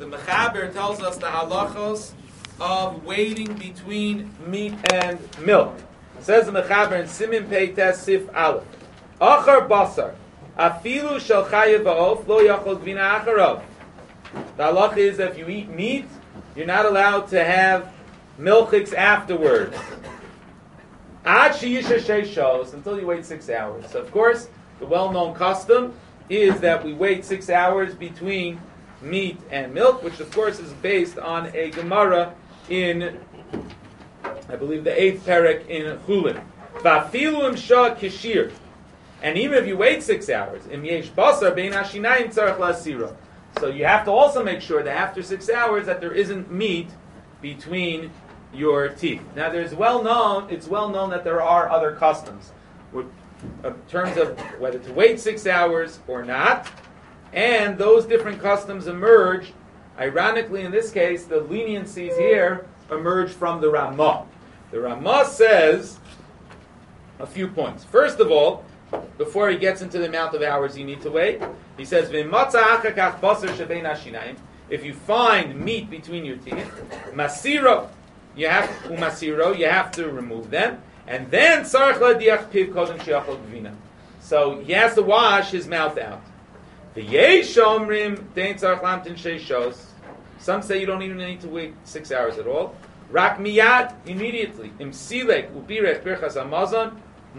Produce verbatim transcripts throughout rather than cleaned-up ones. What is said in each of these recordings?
the Mechaber tells us the halachos of waiting between meat and milk. It says the Mechaber in Simin Pei Tes Sif Aleph. Achar basar, afilu shel chayev ha'of lo yachol gvina acharav. The halacha is that if you eat meat, you're not allowed to have milchiks afterwards. Ad sheyisha sheishos, until you wait six hours. So of course, the well-known custom is that we wait six hours between meat and milk, which of course is based on a Gemara in, I believe, the eighth perek in Chulin. Va'afilu imsha kishir. And even if you wait six hours, im yesh basar bein hashinayim tzarech la'asira. So you have to also make sure that after six hours that there isn't meat between your teeth. Now, there's well known. It's well known that there are other customs in terms of whether to wait six hours or not, and those different customs emerge. Ironically, in this case, the leniencies here emerge from the Ramah. The Ramah says a few points. First of all, before he gets into the amount of hours you need to wait, he says, if you find meat between your teeth, masiro, you have umasiro, you have to remove them, and then so he has to wash his mouth out. Some say you don't even need to wait six hours at all. Rak miyad, immediately. Imsilek upirech birchas hamazon.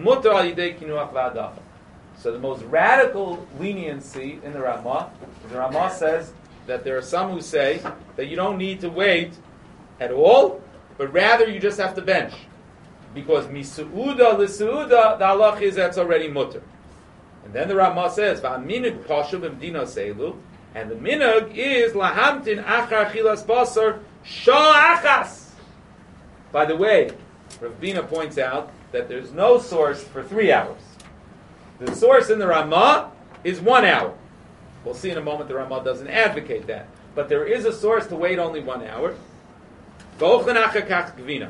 So the most radical leniency in the Ramah, the Ramah says that there are some who say that you don't need to wait at all, but rather you just have to bench. Because misu'uda l'su'uda, the halach is that's already mutter. And then the Ramah says, v'aminig pashu b'mdina seilu, and the minug is lahamtin achar chilas basar sha'achas. By the way, Rav Bina points out that there's no source for three hours. The source in the Ramah is one hour. We'll see in a moment the Ramah doesn't advocate that. But there is a source to wait only one hour. So the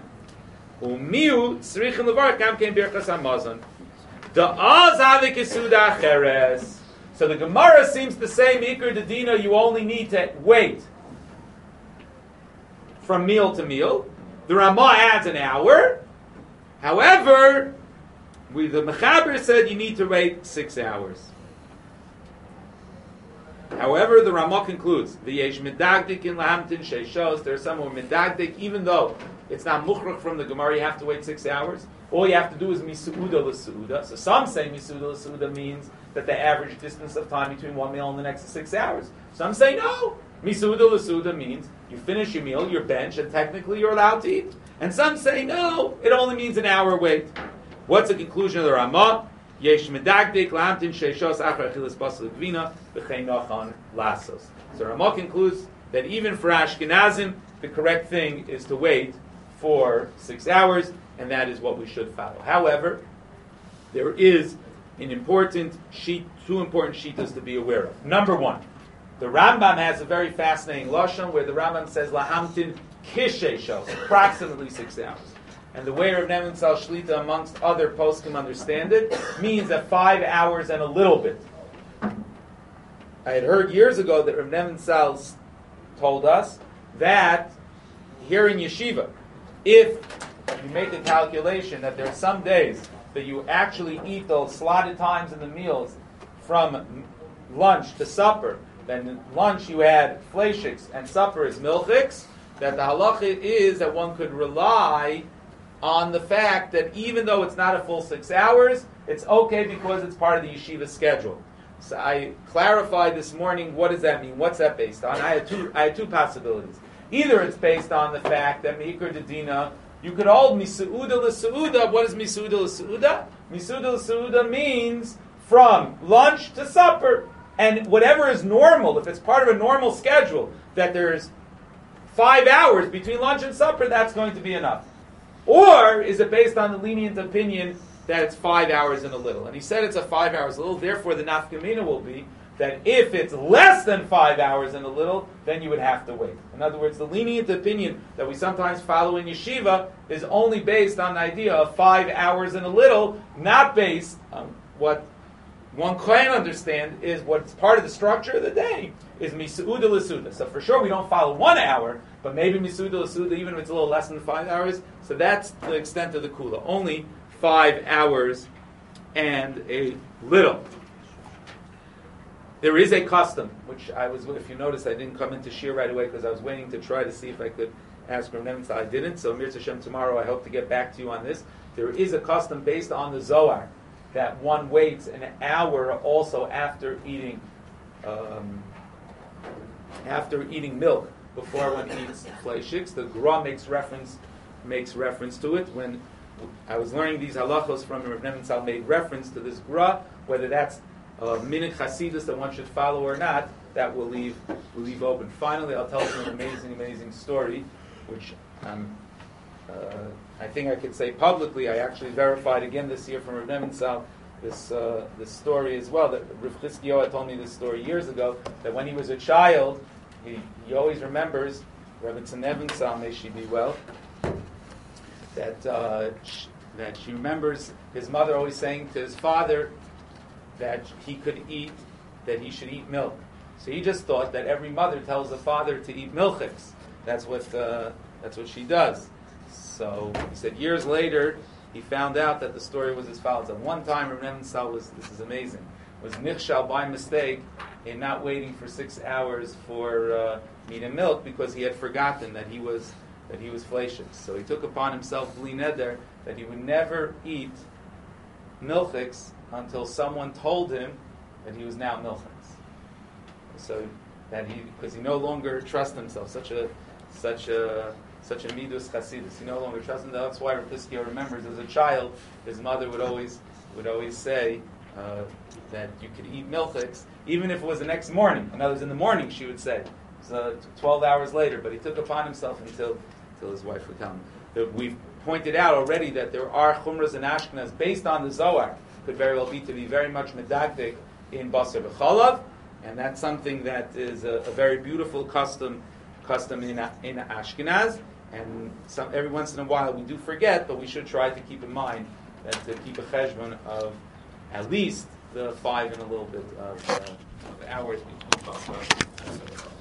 Gemara seems to say, Mikra Dedina, you only need to wait from meal to meal. The Ramah adds an hour. However, we, the Mechaber said you need to wait six hours. However, the Ramah concludes, the Yesh Medagdik in Lahamtin Sheishos, there are some who are Medagdik, even though it's not Mukhrach from the Gemara, you have to wait six hours. All you have to do is Misu'uda l'Su'uda. So some say Misu'uda l'Su'uda means that the average distance of time between one meal and the next is six hours. Some say no. Misu'uda l'Su'uda means you finish your meal, your bench, and technically you're allowed to eat. And some say no, it only means an hour wait. What's the conclusion of the Ramah? Yesh medagdik lahamtin sheishos achar achilas basar gvina v'chein nachan lasos. So Ramah concludes that even for Ashkenazim, the correct thing is to wait for six hours, and that is what we should follow. However, there is an important sheet, two important shitas to be aware of. Number one, the Rambam has a very fascinating lashon where the Rambam says lahamtin kisheishos, approximately six hours. And the way Rav Nebenzahl Shlita, amongst other poskim, understand it, means that five hours and a little bit. I had heard years ago that Rav Nebenzahl told us that here in yeshiva, if you make a calculation that there are some days that you actually eat those slotted times in the meals from lunch to supper, then lunch you add fleishiks and supper is milchiks, that the halacha is that one could rely on the fact that even though it's not a full six hours, it's okay because it's part of the yeshiva schedule. So I clarified this morning, what does that mean? What's that based on? I had two, I had two possibilities. Either it's based on the fact that Meikar Dedina, you could hold Misu'uda l'Su'uda. What is Misu'uda l'Su'uda? Misu'uda l'Su'uda means from lunch to supper. And whatever is normal, if it's part of a normal schedule, that there's five hours between lunch and supper, that's going to be enough. Or is it based on the lenient opinion that it's five hours and a little? And he said it's a five hours and a little, therefore the nafkamina will be that if it's less than five hours and a little, then you would have to wait. In other words, the lenient opinion that we sometimes follow in yeshiva is only based on the idea of five hours and a little, not based on what one can understand is what's part of the structure of the day is misuda l'suda. So for sure we don't follow one hour, but maybe misuda l'suda, even if it's a little less than five hours. So that's the extent of the kula. Only five hours and a little. There is a custom, which I was, if you notice, I didn't come into Shir right away because I was waiting to try to see if I could ask Rav Nebenzahl. I didn't, so Mir Hashem tomorrow I hope to get back to you on this. There is a custom based on the Zohar that one waits an hour also after eating um, after eating milk before one eats fleishiks. The Gra makes reference makes reference to it. When I was learning these halachos from Rav Nebenzahl, made reference to this Gra, whether that's uh, minhag chasidus that one should follow or not, that will leave will leave open. Finally, I'll tell you an amazing, amazing story, which um, uh, I think I could say publicly. I actually verified again this year from Rav Nebenzahl this uh, this story as well. That Rav Chizkiyahu told me this story years ago. That when he was a child, he, he always remembers Rav Nebenzahl, may she be well. That uh, sh- that she remembers his mother always saying to his father that he could eat, that he should eat milk. So he just thought that every mother tells the father to eat milchiks. That's what uh, that's what she does. So he said years later he found out that the story was as follows. At one time, Rav Nebenzahl was, this is amazing, was nichshal by mistake in not waiting for six hours for uh, meat and milk because he had forgotten that he was that he was fleishiks. So he took upon himself bli neder that he would never eat milchiks until someone told him that he was now milchiks. So that he, because he no longer trusts himself, such a such a such a midus chasidus. He no longer trusts him. That's why Rav Chizkiyahu remembers as a child, his mother would always would always say uh, that you could eat milchiks, even if it was the next morning. In other words, in the morning she would say. So twelve hours later, but he took upon himself until until his wife would tell him. That we've pointed out already that there are chumras and ashkenaz based on the Zohar. Could very well be to be very much medagdik in basar v'chalav, and that's something that is a, a very beautiful custom custom in in Ashkenaz. And some, every once in a while we do forget, but we should try to keep in mind that to keep a cheshbon of at least the five and a little bit of, uh, of hours.